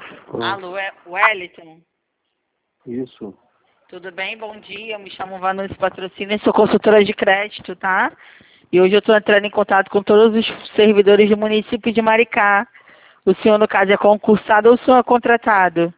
Alô, Wellington? Isso. Tudo bem? Bom dia. Eu me chamo Vanessa Patrocínio e sou consultora de crédito, tá? E hoje eu estou entrando em contato com todos os servidores do município de Maricá. O senhor, no caso, é concursado ou o senhor é contratado?